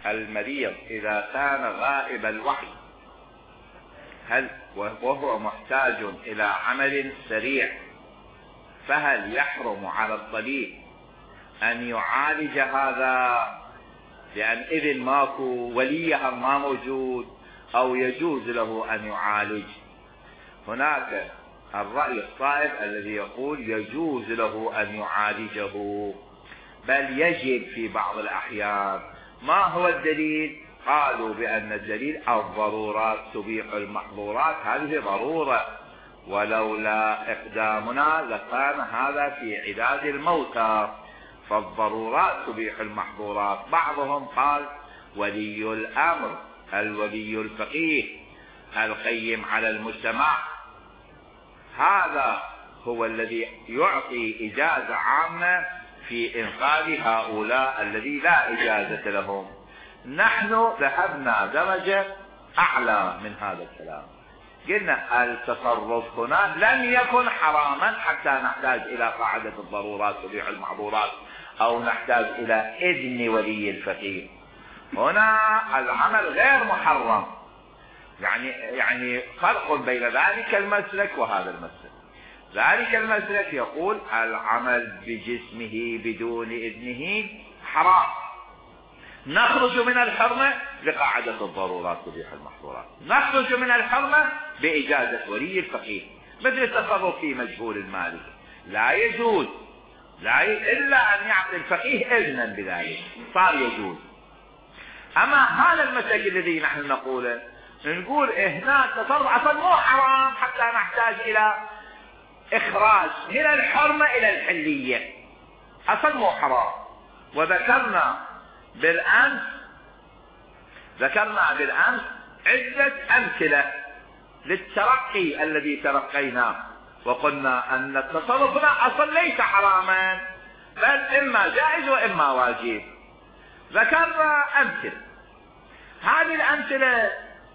المريض إذا كان غائب الوعي وهو محتاج إلى عمل سريع، فهل يحرم على الطبيب أن يعالج هذا؟ لأن إذن ماكو وليها ما موجود، أو يجوز له أن يعالج؟ هناك الرأي الصائب الذي يقول يجوز له أن يعالجه، بل يجب في بعض الأحيان. ما هو الدليل؟ قالوا بأن الدليل الضرورات تبيح المحظورات. هذه ضرورة، ولولا إقدامنا لكان هذا في علاج الموتى، فالضرورات تبيح المحظورات. بعضهم قال ولي الأمر، الولي الفقيه القيم على المجتمع، هذا هو الذي يعطي إجازة عامة في إنقاذ هؤلاء الذي لا إجازة لهم. نحن ذهبنا درجة أعلى من هذا الكلام، قلنا التصرف هنا لم يكن حراما حتى نحتاج إلى قاعدة الضرورات تبيح المحظورات، أو نحتاج إلى إذن ولي الفقيه. هنا العمل غير محرم، يعني فرق بين ذلك المسلك وهذا المسلك. ذلك المسلك يقول العمل بجسمه بدون إذنه حرام، نخرج من الحرمة بقاعدة الضرورات تبيح المحظورات، نخرج من الحرمة بإجازة ولي الفقيه. مثل التصرف في مجهول المال لا يجوز إلا أن يعطي الفقيه إذنا بذلك، صار يجوز. أما هذا المسلك الذي نحن نقوله، نقول هنا التصرف أصلا مو حرام حتى نحتاج إلى إخراج من الحرمة إلى الحلية، أصلا مو حرام. وذكرنا بالأمس عدة أمثلة للترقي الذي ترقيناه، وقلنا أن التصرف هنا أصلا ليس حراما، بل إما جائز وإما واجب. ذكرنا أمثلة، هذه الأمثلة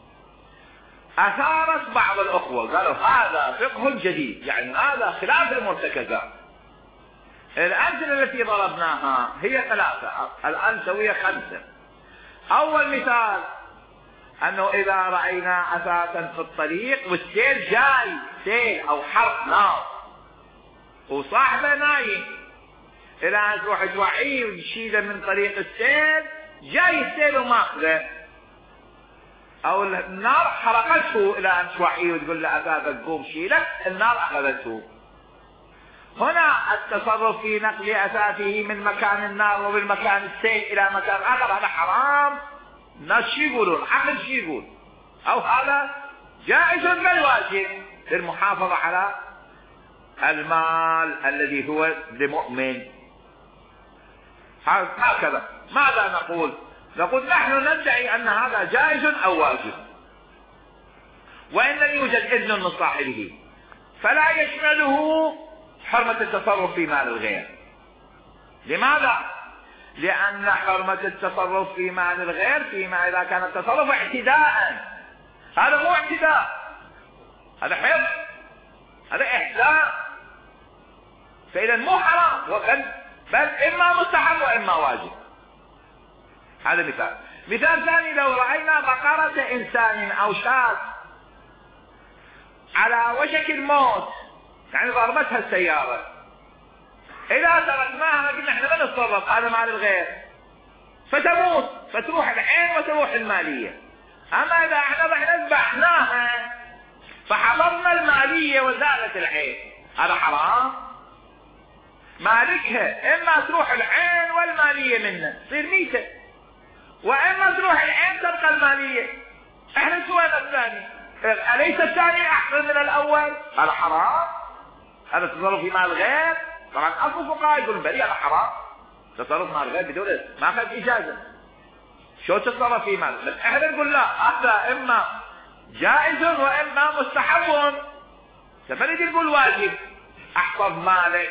أثارت بعض الأخوة، قالوا هذا فقه جديد، يعني هذا خلاف المرتكزات. الأمثلة التي ضربناها هي 3، الآن سوية 5. أول مثال أنه إذا رأينا أساسا في الطريق والسيل جاي، سيل أو حرق نار، وصاحبه نايم، إلى أن تروح توعيه وتشيله من طريق السيل، جاي السيل وماخذه، أو النار حرقته، إلى أن توعيه وتقول له أساسا قوم شيله، النار أخذته. هنا التصرف في نقل أساسه من مكان النار ومن مكان السيل إلى مكان آخر هذا حرام. الناس شو يقولون؟ العقل شو يقول؟ أو هذا جائز بل واجب للمحافظة على المال الذي هو لمؤمن. هكذا ماذا نقول؟ نقول نحن ندعي أن هذا جائز أو واجب، وإن لم يوجد إذن من صاحبه فلا يشمله حرمة التصرف في مال الغير. لماذا؟ لأن حرمة التصرف في مال الغير فيما إذا كان التصرف اعتداء، هذا مو اعتداء، هذا حفظ، هذا إحسان، فإذا مو حرام، بل إما مستحب وإما واجب. هذا مثال. مثال ثاني، لو رأينا بقرة إنسان أو شاة على وشك الموت، يعني ضربتها السيارة، إذا تركناها قلنا احنا ما نتصرف، هذا مال الغير، فتموت، فتروح العين وتروح المالية. أما إذا احنا رحنا ذبحناها فحضرنا المالية وزالت العين، هذا حرام. مالكها إما تروح العين والمالية منه تصير ميتة، وإما تروح العين تبقى المالية. احنا سوينا الثاني، أليس الثاني أحسن من الأول؟ هذا حرام، هذا تصرف في مال الغير. طبعا أصل الفقهاء يقولون بلي هذا حرام، تصرف مال الغير بدون ما أخذ إجازة، شو تصرف في مال؟ بس احنا نقول لا، هذا إما جائز وإما مستحب. فبنجي نقول واجب احفظ مالك،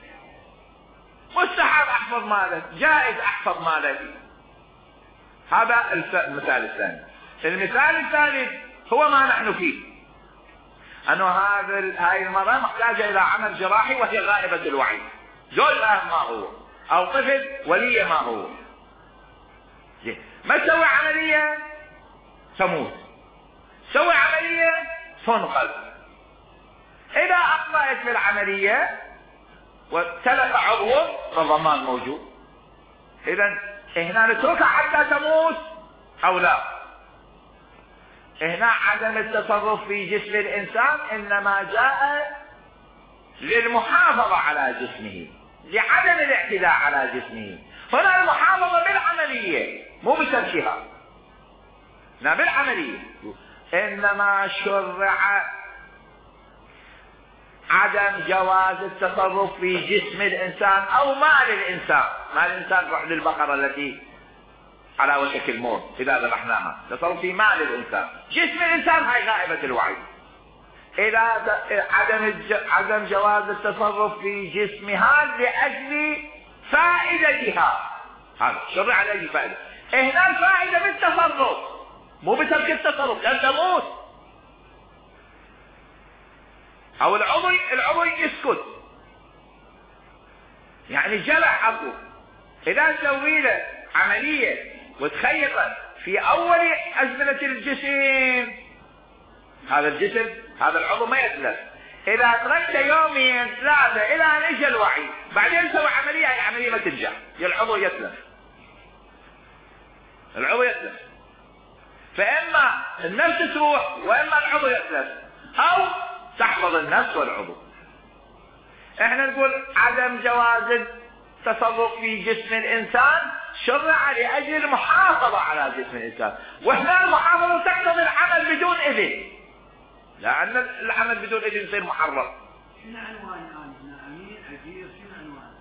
مستحب احفظ مالك، جائز احفظ مالك. هذا المثال الثاني. المثال الثالث هو ما نحن فيه، انه هاي المرأة محتاجة الى عمل جراحي وهي غائبة الوعي، زوجها ما هو، او طفل ولي ما هو. ما تسوي عملية تموت، تسوي عملية تنقذ. إذا أخطأت في العملية وتلف عضو فالضمان موجود. إذا هنا نتركها حتى تموت أو لا. هنا عدم التصرف في جسم الإنسان إنما جاء للمحافظة على جسمه، لعدم الاعتداء على جسمه. هنا المحافظة بالعملية مو بتركها، لا بالعملية. إنما شرع عدم جواز التصرف في جسم الإنسان أو مال الإنسان. مال الإنسان روح للبقرة التي على وشك الموت إذا ذبحناها، تصرف في مال الإنسان. جسم الإنسان هاي غائبة الوعي. إذا عدم جواز التصرف في جسمها لأجل فائدتها، هذا شرع لأجل فائدة. هنا الفائدة بالتصرف مو بترك التصرف، لن تموت. او العضو يسكت، يعني جرح عضو. اذا سوي له عملية وتخيط في اول ازمنة الجسم، هذا الجسم هذا العضو ما يتلف. اذا تركته يومين ثلاثة الى ان اجى الوعي بعدين سوى عملية، هاي عملية ما تنجح، العضو يتلف، العضو يتلف. فاما النفس تروح واما العضو يتلف، او تحفظ النفس والعضو. احنا نقول عدم جواز التصرف في جسم الانسان شرع لاجل المحافظة على جسم الانسان. وهنا المحافظة تقتضي العمل بدون اذن، لان العمل بدون اذن يصير محرم. شنو عنوان امين اجير؟ شنو عنوان؟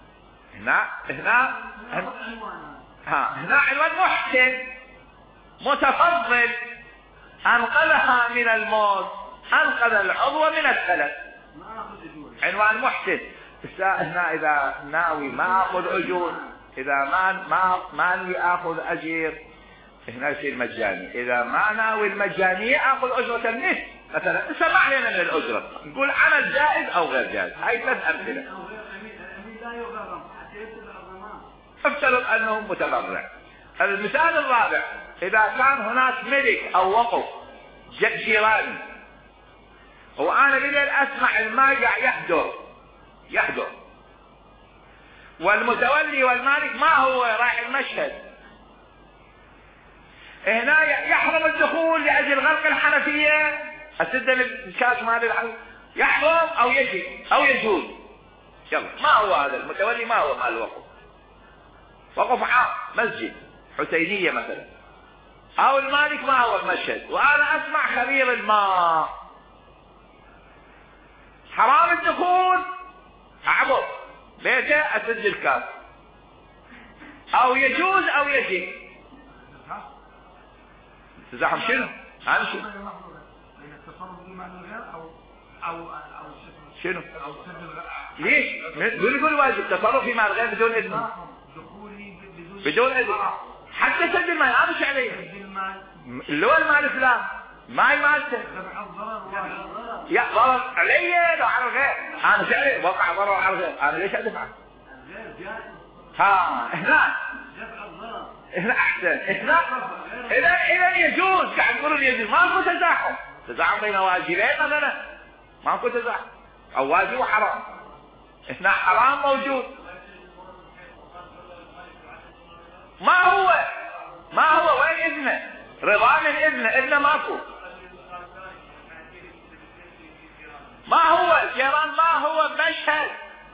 هنا عنوان محسن متفضل انقذها من الموت، انقذ العضو من التلف. عنوان محسن. هنا اذا ناوي ما اخذ اجور، اذا ما ناوي اخذ اجير هنا يصير مجاني. اذا ما ناوي المجانية اخذ اجرة النصف مثلا، سمع لنا من الاجرة، نقول عمل جائز او غير جائز. هاي ثلاث امثلة. افترض انه متبرع. المثال الرابع، اذا كان هناك ملك او وقف جيراني وانا بالليل اسمع الماجع يحضر والمتولي والمالك ما هو رايح المشهد، هنا يحرم الدخول لاجل غلق الحنفية، اسد الكاس مال الحنفية، يحرم او يجب او يجوز. يلا ما هو هذا المتولي؟ ما هو مال الوقف؟ وقف عام مسجد حسينية مثلا، او المالك ما هو المشهد، وانا اسمع خبير الماء، حرام الدخول، اعبر بيته اسد الكاس، او يجوز او يجب. تزاحم شنو؟ عن شنو؟ شنو؟ ليش؟ يقول واجب التصرف في مال غير بدون اذن. بدون اذن حتى سد المال انا مش عليه. اللي هو المال فلان ما هي مالته. يا ضرر علي لو على الغير، انا مش عليه وقع ضرر على الغير، انا ليش ادفع؟ هنا احسن. اذا يجوز، قاعد نقول يجوز، ماكو تزاحم بين واجبين مثلا، ماكو تزاحم، او واجب وحرام. هنا حرام موجود. ما هو وين اذنه؟ رضا من اذنه ماكو. ما هو الجيران، ما هو مشهد.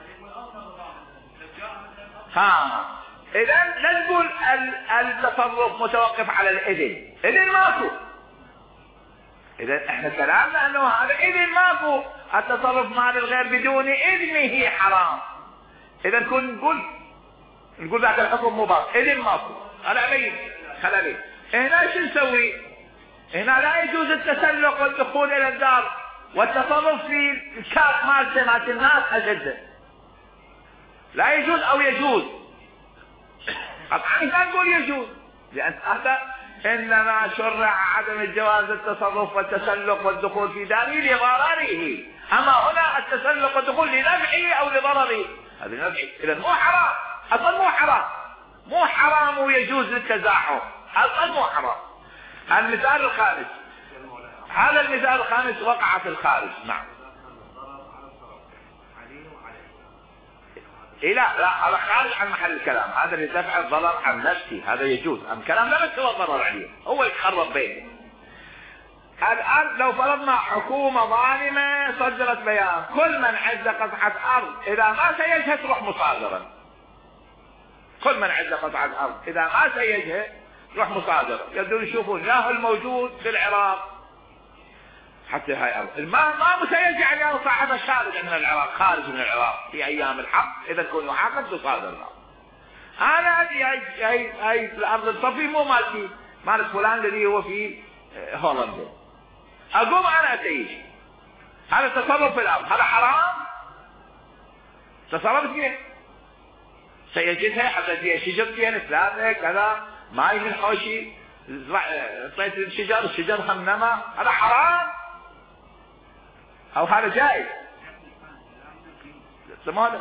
اذا لا نقول التصرف متوقف على الاذن، اذن ماكو. اذا احنا كلامنا انه هذا اذن ماكو، التصرف مال الغير بدون اذنه حرام. اذا نقول ذاك الحكم مباح، اذن ماكو. هذا ابين خلالي. هنا شو نسوي؟ هنا لا يجوز التسلق والدخول الى الدار والتصرف في الكاس مالت الناس اشد، لا يجوز او يجوز. طبعا لا نقول يجوز، لان هذا انما شرع عدم الجواز التصرف والتسلق والدخول في داره لضرره، اما هنا التسلق والدخول لنفعه او لضرره، هذا نفعه. اذا مو حرام، اصلا مو حرام ويجوز للتزاحم. القلب مو حرام. المثال الخامس، هذا المثال الخامس وقع في الخارج. نعم. إيه لا هذا خارج عن محل الكلام، هذا اللي دفع الضرر عن نفسي هذا يجوز. الكلام لا بس هو الضرر عليه، هو يتخرب بيته. الآن لو فرضنا حكومة ظالمة صدرت بيان كل من عنده قطعة أرض إذا ما سيجها تروح مصادرة. كل من عنده قطعة أرض إذا ما سيجها تروح مصادرة. يقدرون يشوفون ياهو الموجود في العراق حتى هاي أرض ما مسيج، يعني صاحبها خارج من العراق، خارج من العراق في أيام الحق إذا كون يعاقب تصادر. أنا هاي الأرض الصفي مو مالتي، مال فلان الذي هو في هولندا. أقوم أنا أسيج، هذا تصرف في الأرض، هذا حرام؟ تصرفت فيه، سيجتها حتى فيها شجر فيها ثلاثة كذا ماي من حوشي، طيت الشجر همنما، هذا حرام؟ أو هذا جائز؟ سمعنا؟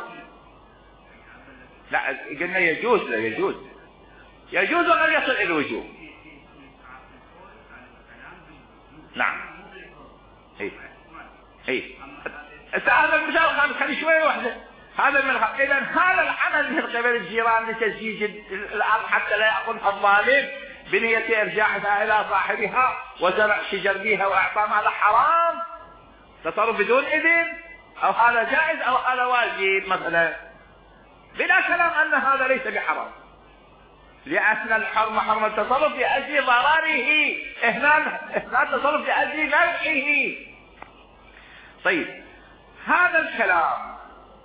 لا قلنا يجوز. لا يجوز وغير يصل إلى الوجوب. نعم. اي هذا المثال الخامس خلي شويه واحده. هذا من اذا هذا العمل من قبل الجيران لتسجيج الارض حتى لا ياخذها الظالم بنيه ارجاعها الى صاحبها وزرع شجر بها واعطاء، هذا حرام تصرف بدون اذن، او هذا جائز او هذا واجب مثلا، بلا كلام ان هذا ليس بحرام، لأن الحرم حرم التصرف لأجل ضرره، هنا التصرف لأجل نفعه. طيب هذا الكلام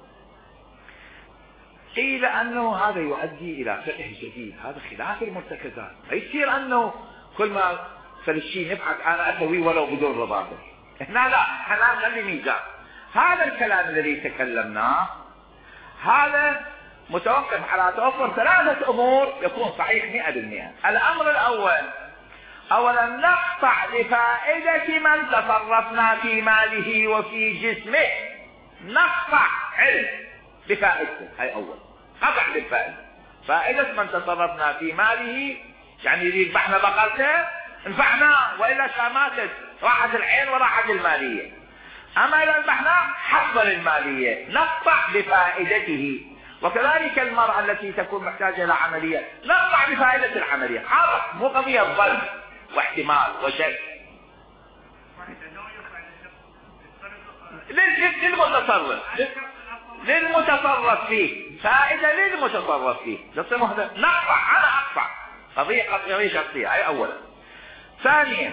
قيل أنه هذا يؤدي إلى فقه جديد، هذا خلاف المرتكزات. ما يصير أنه كل ما فلسطين نبحث أنا أسوي ولو بدون رضاته. هنا لا، احنا نخلي ميزان. هذا الكلام الذي تكلمناه هذا متوقف على توفر ثلاثة أمور يكون صحيح 100%. الأمر الأول، أولا نقطع بفائدة من تصرفنا في ماله وفي جسمه، نقطع علم بفائدته، هاي أول قطع بالفائدة. فائدة من تصرفنا في ماله يعني إذا ذبحنا بقرته انفعنا، وإلا ماتت راحت العين وراحت المالية. أما إذا ذبحنا حصل المالية، نقطع بفائدته. وكذلك المرأة التي تكون محتاجة إلى عملية نقطع بفائدة العملية، هذا مو قضية ظن واحتمال وشك. للمتصرف فيه، فائدة للمتصرف فيه، نقطع، أنا أقطع قضية شخصية، هاي أولا. ثانيا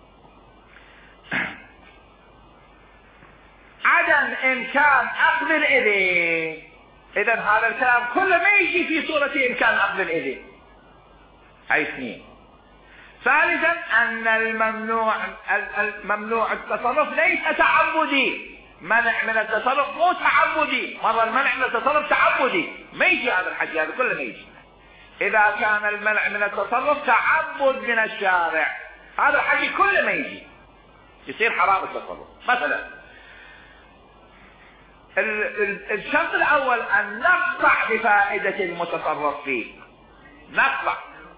عدم إمكان أخذ الإذن. إذا هذا الكلام كله ما يجي في صورة إمكان أخذ الإذن، هاي اثنين. ثالثا أن الممنوع التصرف ليس تعبدي، منع من التصرف مو تعبدي، مرة المنع من التصرف تعبدي، ما يجي هذا الحكي، هذا كله ما يجي. إذا كان المنع من التصرف تعبد من الشارع، هذا الحكي كله ما يجي، يصير حرام التصرف. مثلا الشرط الأول أن نقطع بفائدة المتصرف فيه، نقطع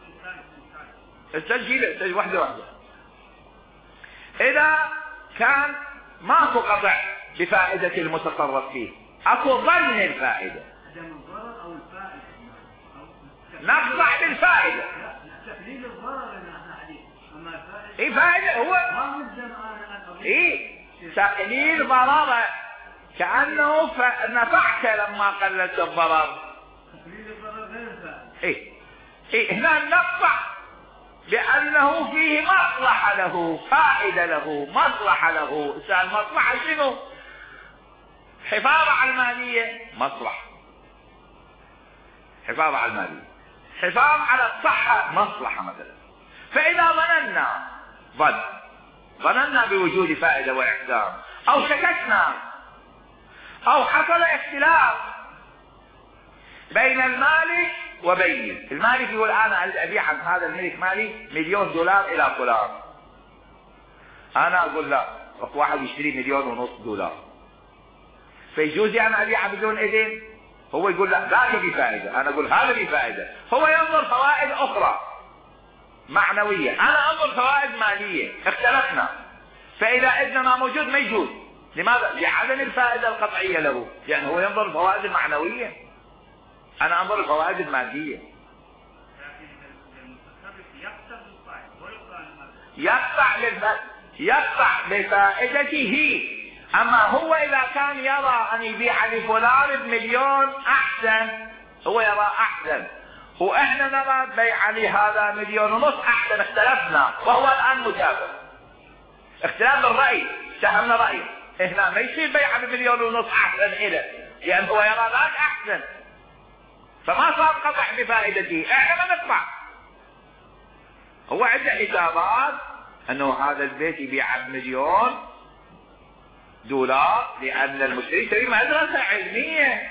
التسجيل واحدة. إذا كان ماكو قطع بفائدة المتصرف فيه، أكو ظن الفائدة، نقطع بالفائدة. تقليل الضرر نحن حديث، أما الفائدة إيه فائدة هو إيه تقليل ضرره، كأنه نفعك لما قللت الضرر. تقليل الضرر غير الفائدة. إيه هنا نقطع بأنه فيه مصلحة له، فائدة له، مصلحة له. المصلحة شنو؟ حفاظ على المالية، مصلحة. حفاظ على المالية، حفاظ على الصحة، مصلحة مثلا. فإذا ظننا بوجود فائدة وإحسان، أو شككنا، أو حصل اختلاف بين المالك وبيني، المالك يقول أنا أبيع عن هذا الملك مالي $1,000,000 إلى فلان، أنا أقول لا، واحد يشتري $1,500,000، فيجوز أنا أبيع بدون إذن؟ هو يقول لا ذاك بفائدة، أنا أقول هذا بفائدة، هو ينظر فوائد أخرى معنوية، انا انظر فوائد مالية، اختلفنا. فاذا اذن ما موجود ما يجوز. لماذا؟ لعدم الفائدة القطعية له، يعني هو ينظر الفوائد المعنوية، انا انظر الفوائد المادية. يقطع بفائدته. اما هو اذا كان يرى ان يبيع لفلان بمليون احسن، هو يرى احسن، واحنا نرى بيع لهذا 1.5 مليون احسن، اختلفنا وهو الان متابع. اختلاف الرأي، سهمنا رأي، هنا ما يصير بيع ب1.5 مليون احسن إله، لان هو يرى ذاك احسن، فما صار قطع بفائدته، احنا ما نقطع. هو عنده حسابات انه هذا البيت يبيع ب1 مليون دولار لان المشتري يسوي مدرسة علمية،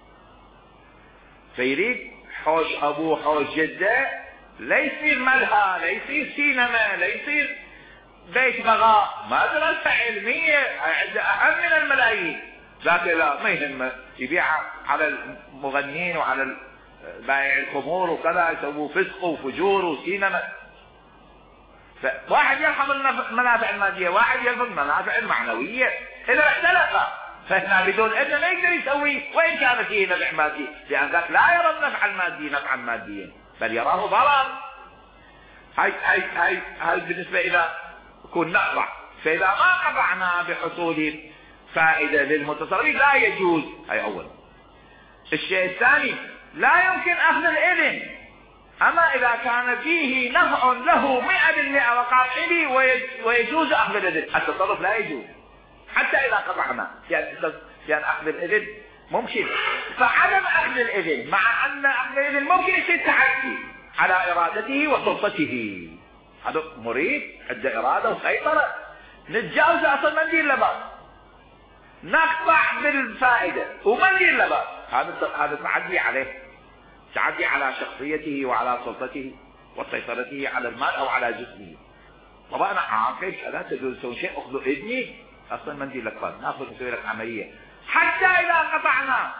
فيريد حوش ابوه حوش جده لا يصير ملهى، لا يصير سينما، لا يصير بيت بغاء، مدرسة علمية عنده اهم من الملايين. ذاك لا ما يهمه، يبيع على المغنين وعلى بائع الخمور وكذا، يسووا فسق وفجور وسينما. فواحد يرحم المنافع المادية، واحد يرفض المنافع المعنوية. إذا اختلف فهنا بدون إذن ما يقدر يسوي، وإن كان فيه نفع مادي، لأن ذاك لا يرى النفع المادي نفعا ماديا بل يراه ضرر. هاي بالنسبة إلى يكون نقطع. فإذا ما قطعنا بحصول فائدة للمتصرف لا يجوز. هاي أول. الشيء الثاني لا يمكن أخذ الإذن، أما إذا كان فيه نفع له 100% وقاطعي ويجوز أخذ الإذن، التصرف لا يجوز حتى إذا قطعنا، يعني أخذ الإذن ممكن. فعدم أخذ الإذن مع أن أخذ الإذن ممكن يصير تحدي على إرادته وسلطته. هذا مريد عنده إرادة وسيطرة، نتجاوز أصلا ما ندير له باب، نقطع بالفائدة وما ندير له باب. هذا تعدي عليه، تعدي على شخصيته وعلى سلطته وسيطرته على المال او على جسمه. طبعا انا عاقل لا تجوز تسوي شيء، اخذوا اذني اصلا ما ندير لك باب، ناخذ نسوي لك عمليه حتى اذا قطعنا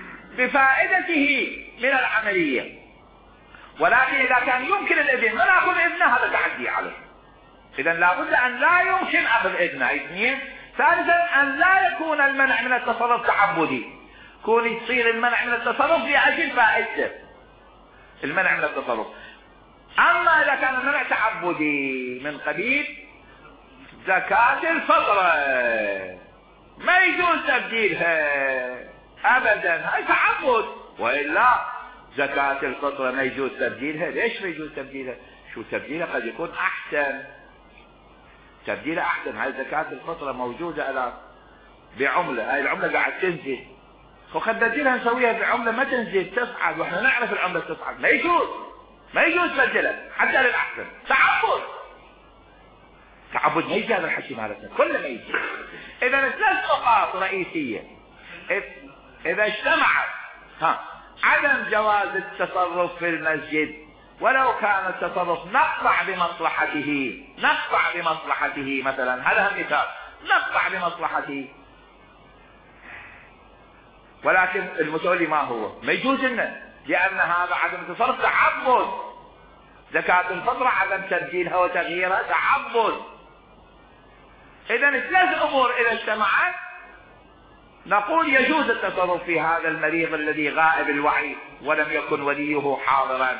بفائدته من العمليه. ولكن اذا كان يمكن الاذن ما ناخذ اذنه، هذا تعدي عليه. اذا لابد ان لا يمكن اخذ اذنه. اثنين، ثالثا ان لا يكون المنع من التصرف تعبدي، يكون يصير المنع من التصرف لاجل فائدته، المنع من التصرف. اما اذا كان المنع تعبدي من قبيل زكاة الفطرة ما يجوز تبديلها ابدا، هاي تعبد. والا زكاة الفطرة ما يجوز تبديلها. ليش ما يجوز تبديلها؟ شو تبديلها؟ قد يكون احسن، تبديلها احسن. هاي زكاة الفطرة موجودة الان بعملة، هاي العملة قاعد تنزل، وقد نبدلها نسويها بعملة ما تنزل تصعد، واحنا نعرف العملة تصعد. ما يجوز، ما يجوز تبدلها حتى للأحسن. تعبد، تعبد ما يجي هذا الحكي مالتنا كله ما يجي. إذا 3 نقاط رئيسية إذا اجتمعت، عدم جواز التصرف في المسجد ولو كان التصرف نقطع بمصلحته، نقطع بمصلحته مثلا، هذا مثال، نقطع بمصلحته، ولكن المتولي ما هو ما يجوز لنا، لأن هذا عدم التصرف تعبد. زكاة الفطرة عدم تبديلها وتغييرها تعبد. إذا 3 أمور إذا اجتمعت نقول يجوز التصرف في هذا المريض الذي غائب الوعي ولم يكن وليه حاضرا.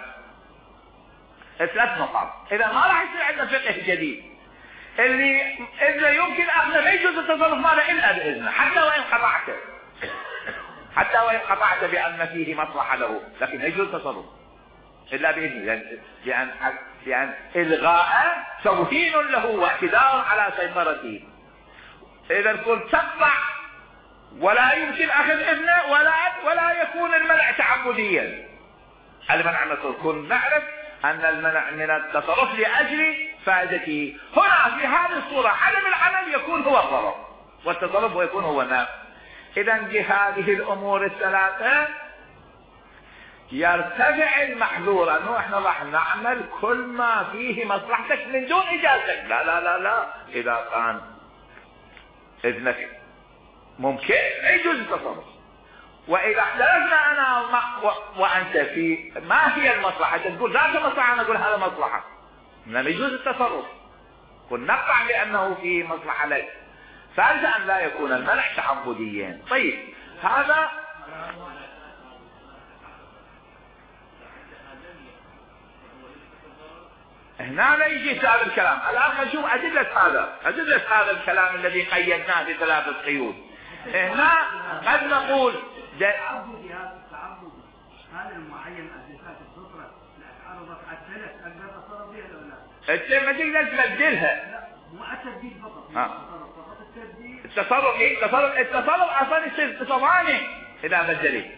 3 نقاط. إذا ما راح يصير عندنا فقه جديد اللي إذا يمكن أخذه ما يجوز التصرف ماله إلا بإذنه، حتى وإن قطعته، حتى وإن قطعت بأن فيه مصلحة له، لكن يجوز التصرف إلا بإذنه، لأن إلغاء توهين له واعتداء على سيطرته. إذا كنت تقطع ولا يمكن أخذ إذنه ولا يكون المنع تعبديا. المنع يكون نعرف أن المنع من التصرف لأجل فائدته. هنا في هذه الصورة عدم العمل يكون هو الضرر والتصرف ويكون هو النفع. إذا بهذه الأمور 3 يرتفع المحظور أنه احنا راح نعمل كل ما فيه مصلحتك من دون إجازتك. لا لا لا لا، إذا كان إذنك ممكن يجوز التصرف. وإذا اختلفنا أنا وأنت في ما هي المصلحة، تقول ذات مصلحة، أنا أقول هذا مصلحة، لم يجوز التصرف، قل نقطع لأنه فيه مصلحة لك. ثالثا أن لا يكون المنع تعبديا. طيب هذا هنا لا يجي سؤال الكلام. الآن نشوف أدلة هذا الكلام الذي قيدناه بثلاثة قيود. هنا قد نقول تعبدي هذا المعين أساسات الفطرة عرضت على الثلاث أقدر أتصرف بها ولا لا؟ أنت ما تقدر تبدلها. لا مو التبديل فقط. فقط التبديل. التصرف أصلا يصير تصرفاني إذا بدلت.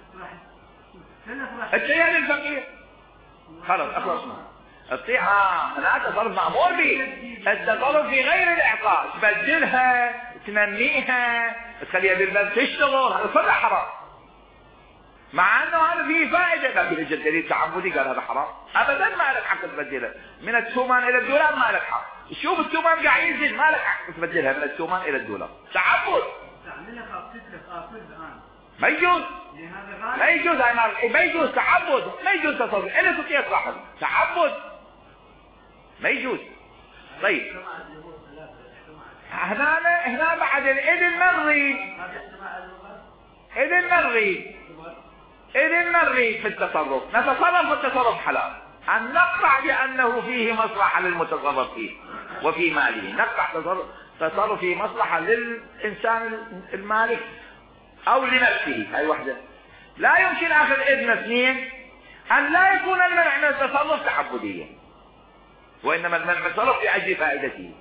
أنت يعني الفقير. خلاص أخلصنا. لا تصرف مأمور به. التصرف في غير الإعطاء، تبدلها، تنميها، تخليها بالبلد تشتغل، هذا كله حرام. مع انه هذا فيه فائده، لكن اجى الدليل تعبدي قال هذا حرام. ابدا ما لك حق تبدلها. من التومان الى الدولار ما لك حق. شوف التومان قاعد ينزل، ما لك حق تبدلها من التومان الى الدولار. تعبد. ما يجوز. ما يجوز ما يجوز تعبد، ما يجوز تصرف، الا تطيع صاحب. تعبد ما يجوز. طيب هنا بعد الاذن نرغي في التصرف، نتصرف والتصرف حلال. أن نقطع بأنه فيه مصلحة للمتصرف فيه وفي ماله، نقطع تصرف فيه مصلحة للإنسان المالك أو لنفسه. هاي وحدة. لا يمكن أخذ إذن اثنين أن لا يكون المنع من التصرف تعبديا، وإنما المنع من التصرف لأجل فائدته.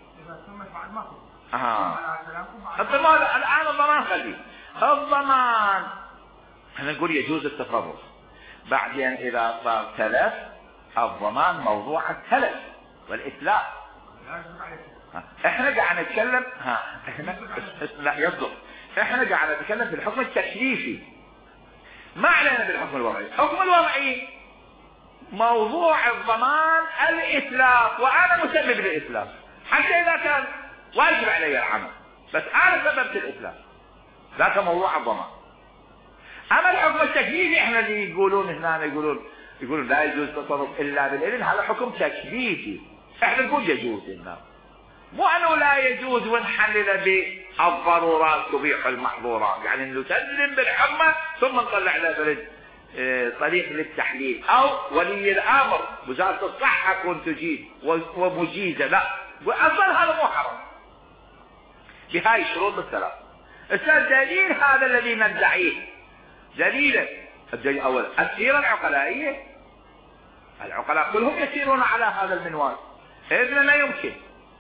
الضمان الآن الضمان خليه. الضمان احنا نقول يجوز التصرف، بعدين إذا صار تلف الضمان موضوع التلف والإتلاف. احنا قاعد نتكلم لا يصدق. احنا قاعد نتكلم في الحكم التكليفي، ما علينا بالحكم الوضعي. الحكم الوضعي موضوع الضمان الإتلاف، وأنا مسبب للإتلاف حتى إذا كان واجب علي العمل، بس أنا سببت الإتلاف، ذاك موضوع الضمان. أما الحكم التكليفي احنا اللي يقولون هنا يقولون لا يجوز التصرف إلا بالإذن، هذا حكم تكليفي. احنا نقول يجوز هنا، مو أنه لا يجوز ونحلل بالضرورات تبيح المحظورات، يعني نسلم بالحمى ثم نطلع له بلد طريق للتحليل، أو ولي الأمر وزارة الصحة تكون تجيز ومجيزة. لا، وأصلا هذا مو حرام بهاي الشروط الثلاث. دليل هذا الذي ندعيه دليلا. الدليل أولا السيرة العقلائية، العقلاء كلهم يسيرون على هذا المنوال. إذن لا يمكن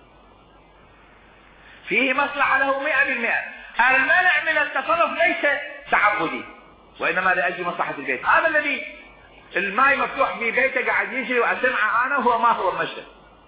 فيه مصلحة له 100%. المنع من التصرف ليس تعبدي، وإنما لأجل مصلحة البيت. هذا الذي الماء مفتوح في بيته قاعد يجري وأسمعه أنا، هو ما هو المشهد.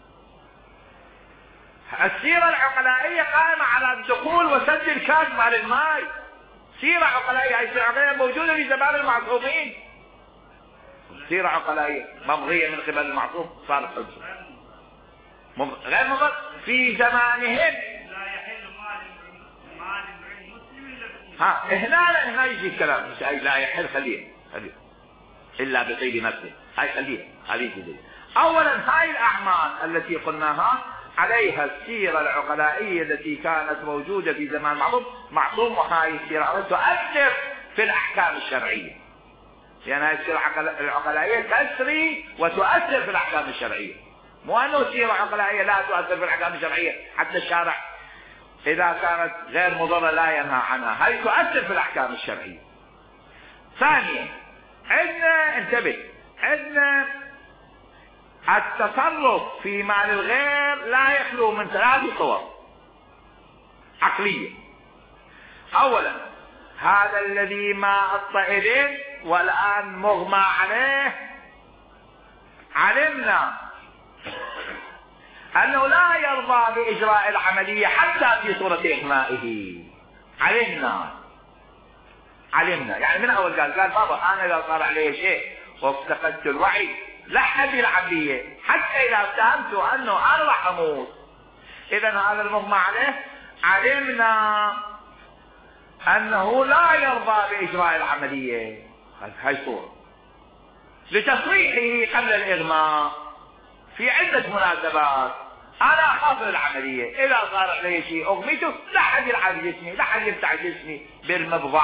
السيرة العقلائية قائمة على الدخول وسد الكاس مال الماء. سيرة عقلائية، هي سيرة عقلائية موجودة في زمان المعصومين. سيرة عقلائية ممضية من قبل المعصوم صار حجة غير مضر في زمانهم. لا يحل مال مسلم هنا يجي الكلام لا يحل. خليه إلا بطيب نفسه. هاي خليه جديد. أولا هاي الأعمال التي قلناها عليها السيرة العقلائية التي كانت موجودة في زمان معصوم، وهاي السيرة تؤثر في الأحكام الشرعية، لأن هاي السيرة العقلائية تسري وتؤثر في الأحكام الشرعية، مو أنه سيرة عقلائية لا تؤثر في الأحكام الشرعية. حتى الشارع إذا كانت غير مضرة لا ينهى عنها، هاي تؤثر في الأحكام الشرعية. ثانيا عندنا انتبه، عندنا التصرف في مال الغير لا يخلو من 3 صور عقلية. أولا هذا الذي ما الطائرين والآن مغمى عليه، علمنا أنه لا يرضى بإجراء العملية حتى في صورة إغمائه. علمنا يعني من أول قال بابا أنا إذا صار عليه شيء وافتقدت الوعي لا حد يلعب بي، حتى إذا اتهمت أنه أنا راح أموت. إذا هذا المغمى عليه علمنا أنه لا يرضى بإجراء العملية. هاي صورة لتصريحه قبل الإغماء في عدة مناسبات انا اخاف العملية، اذا صار علي شيء اغميته لا حد يلعب جسمي، لا حد يفتح جسمي بالمبضع.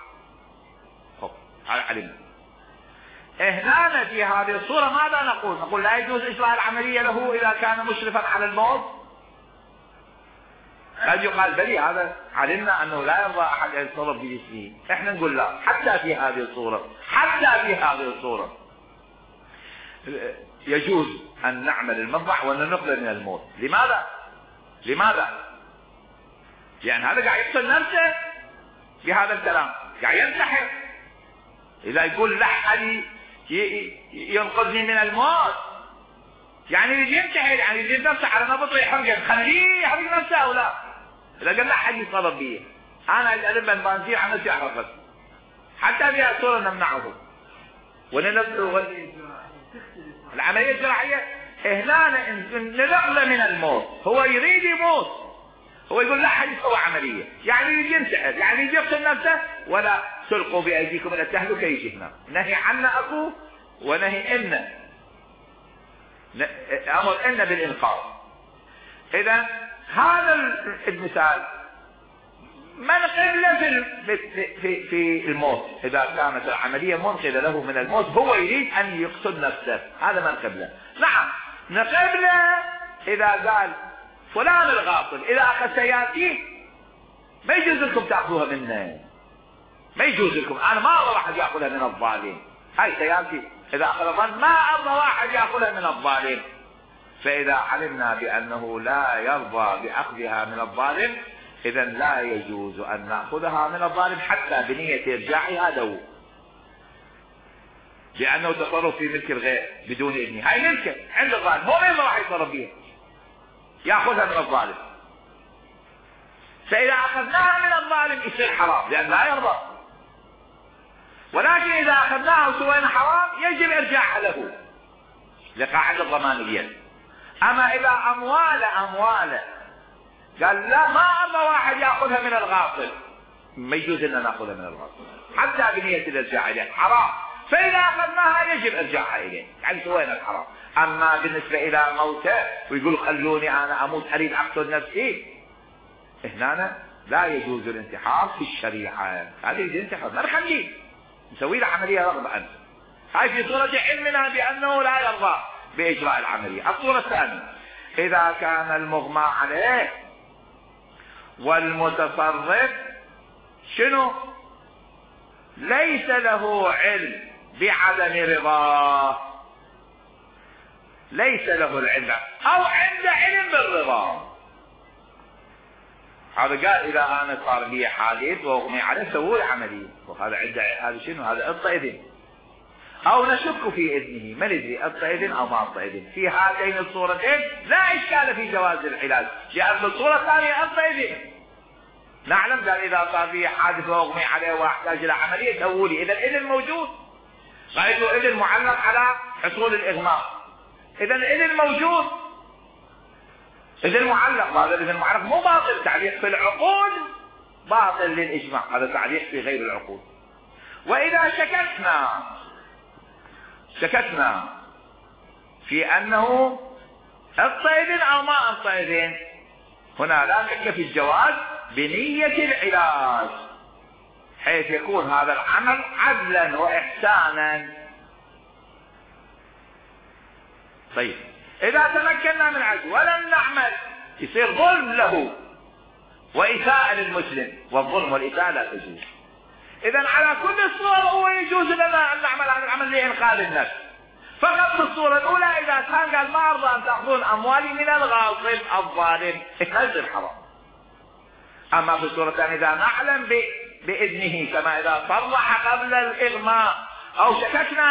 هذا علمنا. هنا في هذه الصورة ماذا نقول؟ نقول لا يجوز اجراء العملية له اذا كان مشرفا على الموت. قد يقال بلي هذا علمنا انه لا يرضى احد ان يتصرف بجسمه، احنا نقول لا، حتى في هذه الصورة، حتى في هذه الصورة يجوز ان نعمل المبضع وان نقبل من الموت. لماذا؟ لماذا؟ لان هذا قاعد يقتل نفسه بهذا الكلام، قاعد ينتحر. اذا يقول لا احد ينقذني من الموت يعني يجي ينتحر، يعني يجي نفسه على نبض ويحرق، خليه يحرق نفسه او لا. اذا قال لا احد يتصرف بيه، انا الالم البنزين عن نفسي احرقت، حتى بها صورة نمنعه. العملية الجراحية هنا ننقله من الموت، هو يريد يموت، هو يقول لا احد يسوي عملية، يعني يجي ينتحر، يعني يجي يقتل نفسه. ولا تلقوا بايديكم الى التهلكة، يجي هنا نهي عنا اكو ونهي ان امر ان بالانقاذ. اذا هذا المثال من قبل في الموت، اذا كانت العملية منقذة له من الموت، هو يريد ان يقتل نفسه، هذا من قبله. نعم نقبله اذا قال فلان الغاصب اذا اخذ سيارتي ما يجوز لكم تاخذوها منه، ما يجوز لكم، انا ما ارضى واحد ياخذها من الظالم، هاي سيارتي اذا اخذ الظالم ما ارضى واحد ياخذها من الظالم. فاذا علمنا بانه لا يرضى باخذها من الظالم، اذا لا يجوز ان ناخذها من الظالم حتى بنية ارجاعها له، لانه تصرف في ملك الغير بدون اذنه، هاي ملكه عند الظالم، هو ما يرضى واحد يتصرف بها ياخذها من الظالم. فاذا اخذناها من الظالم يصير حرام لان لا يرضى، ولكن اذا اخذناها وسوينا حرام يجب ارجاعها له لقاعدة ضمان اليد. اما اذا امواله قال لا ما ارضى واحد ياخذها من الغاصب، ما يجوز لنا ناخذها من الغاصب حتى بنية الارجاع اليه، حرام. فاذا اخذناها يجب ارجاعها اليه، يعني سوينا الحرام. اما بالنسبة الى موته ويقول خلوني انا اموت اريد اقتل نفسي، هنا لا يجوز الانتحار في الشريعة. هذه الانتحار ما نخليه نسوي له عملية رغم عنه. هاي في صورة علمنا بانه لا يرضى باجراء العملية. الصورة الثانية اذا كان المغمى عليه والمتصرف شنو ليس له علم بعدم رضاه، ليس له العلم او عنده علم بالرضا. هذا قال اذا انا صار لي حادث واغمي عليه سووا لي عمليه، وهذا عنده هذا شنو؟ هذا اعطى اذن او نشك في اذنه، ما ندري اعطى اذن او ما اعطى اذن. في هاتين الصورتين لا اشكال في جواز العلاج، لان الصوره الثانيه اعطى اذن. نعلم قال اذا صار لي حادث واغمي عليه واحتاج الى عمليه سووا لي، اذا الاذن موجود. قال له اذن معلق على حصول الاغماء، اذا الاذن موجود، اذن معلق. هذا الاذن المعلق مو باطل، تعليق في العقول باطل للاجماع، هذا تعليق في غير العقول. واذا شككنا في انه اعطى اذن او ما اعطى اذن، هنا لا شك في الجواز بنية العلاج، حيث يكون هذا العمل عدلا واحسانا. طيب اذا تمكنا من عدل ولم نعمل يصير ظلم له وإساءة للمسلم، والظلم والإساءة لا تجوز. اذا على كل الصور هو يجوز لنا ان نعمل هذا العمل لانقاذ النفس، فقط في الصورة الاولى اذا كان قال ما ارضى ان تاخذون اموالي من الغاصب الظالم يصير حرام. اما في الصورة الثانية اذا نعلم باذنه، كما اذا صرح قبل الاغماء او شككنا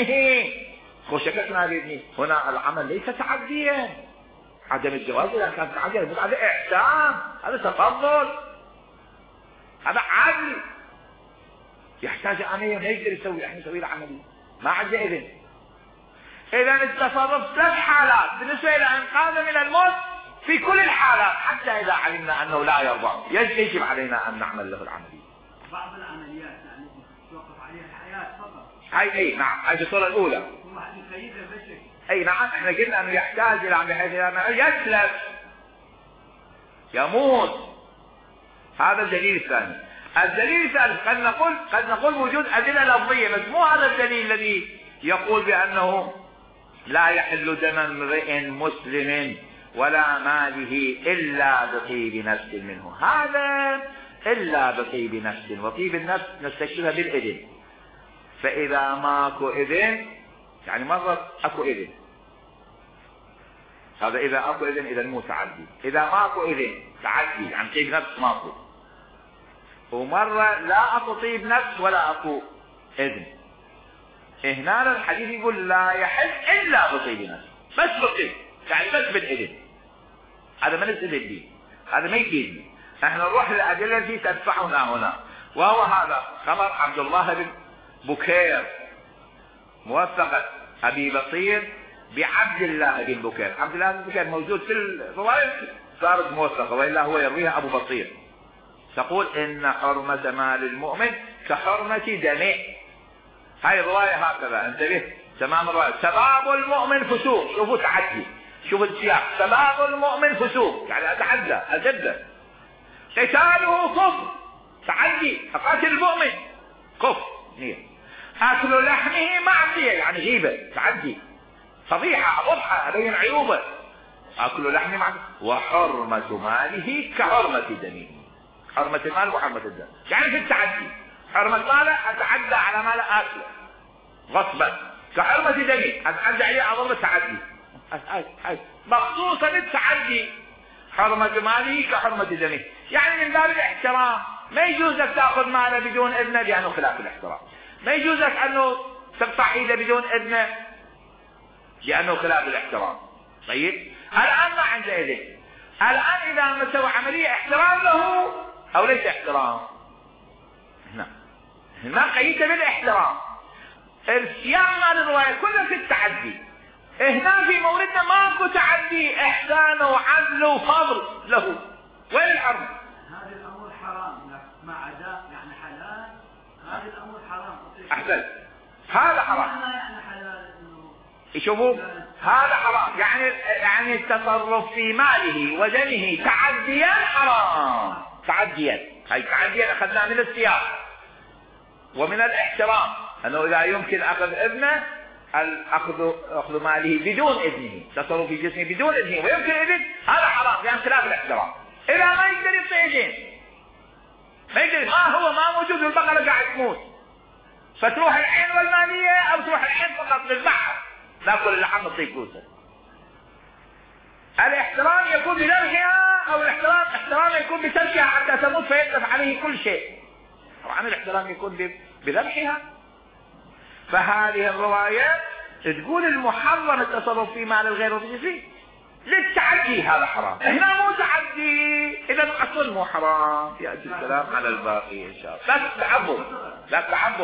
باذنه، هنا العمل ليس تعديا. عدم الجواز اذا كان تعديا هذا احسان، هذا تفضل، هذا عدل، يحتاج عملية ما يقدر يسوي، احنا نسوي له عملية ما عنده اذن. اذا التصرف 3 حالات بالنسبة الى انقاذه من الموت، في كل الحالات حتى اذا علمنا انه لا يرضى يجب علينا ان نعمل له العملية. بعض العمليات يعني توقف عليها الحياة فقط. هاي نعم، هاي الصورة الاولى. واحد يقيدها بشكل. اي نعم، احنا قلنا انه يحتاج الى بحيث انه يتلف يموت. هذا الدليل الثاني. الدليل الثالث قد نقول وجود ادله لفظيه، بس مو هذا الدليل الذي يقول بانه لا يحل دم امرئ مسلم ولا ماله الا بطيب نفس منه. هذا الا بطيب نفس، وطيب النفس نستكشفها بالاذن. فاذا ماكو اذن يعني مرة اكو اذن، هذا اذا اكو اذن اذا مو تعدي. اذا ماكو اذن تعدي عن طيب نفس ماكو، ومرة لا اكو طيب نفس ولا اكو اذن. هنا الحديث يقول لا يحل الا بطيب نفس، بس بطيب يعني بس بالاذن. هذا ما نستدل به، هذا ما يفيدني. احنا نروح للادله التي تدفعنا هنا، وهو هذا خبر عبد الله بن بكير موثقة ابي بصير بعبد الله بن بكير. عبد الله بن بكير موجود في الروايه صارت موثقه، والا هو يرويها ابو بصير. تقول ان حرمة مال المؤمن كحرمة دمه. هاي الروايه هكذا، انتبه تمام الروايه. سباب المؤمن فسوق، شوفوا تعدي، شوفوا السياق. سباب المؤمن فسوق يعني اتحدى اجد. قتاله كفر، تعدي اقاتل المؤمن كفر. اكل لحمه معصيه يعني غيبه، تعدي فضيحه فضحه ابين عيوبه. اكل لحمه معصيه. وحرمة ماله كحرمة دمه، حرمة المال وحرمة الدم يعني في التعدي. حرمة ماله اتعدى على مال اكله غصبا، كحرمة دمه اتعدى عليه اظن التعدي. هاي مخصوصا التعدي. حرمة ماله كحرمة دمه يعني من باب الاحترام. ما يجوز لك تاخذ ماله بدون اذنه لانه خلاف الاحترام. ما يجوز لك انه تقطع ايده بدون اذنه لانه خلاف الاحترام. طيب الان ما عنده اذن، الان اذا ما سوى عمليه احترام له او ليس احترام؟ هنا قيدت بالاحترام. السياق مال الروايه كله في التعدي. هنا في موردنا ماكو تعدي، احسان وعدل وفضل له. وين الحرب؟ هذا الامر حرام مع اداء يعني حلال. هذا الامر حرام. احسن، هذا حرام. يعني حلال انه يشوفوا هذا حرام يعني التصرف في ماله ودمه تعديا حرام. تعديا، هاي تعديا اخذناه من السياق ومن الاحترام، انه اذا يمكن اخذ اذنه اخذ ماله بدون اذنه، تصرف في جسمه بدون اذنه ويمكن اذن، هذا حرام يعني خلاف الاحترام. اذا ما يقدر يعطي اذن، ما يقدر، هو ما موجود والبقرة قاعد تموت، فتروح العين والمالية او تروح العين فقط للبحر ناكل اللحم نطيب فلوسه. الاحترام يكون بذبحها او الاحترام يكون بتركها حتى تموت فيتلف عليه كل شيء. طبعا الاحترام يكون بذبحها. فهذه الروايات تقول المحرم التصرف في مال الغير وفيه للتعدي، هذا حرام. هنا مو تعدي، اذا الاصل مو حرام. ياتي الكلام على الباقي ان شاء الله. لا تتعبوا، لا تتعبوا.